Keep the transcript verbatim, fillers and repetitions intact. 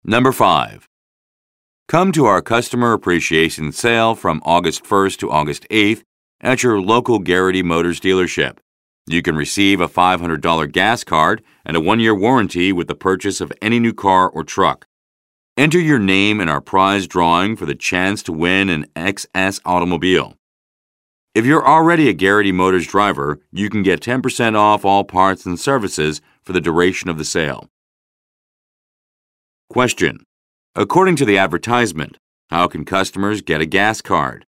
Number five. Come to our Customer Appreciation Sale from August first to August eighth at your local Garrity Motors dealership. You can receive a five hundred dollars gas card and a one-year warranty with the purchase of any new car or truck. Enter your name in our prize drawing for the chance to win an X S automobile. If you're already a Garrity Motors driver, you can get ten percent off all parts and services for the duration of the sale. Question. According to the advertisement, how can customers get a gas card?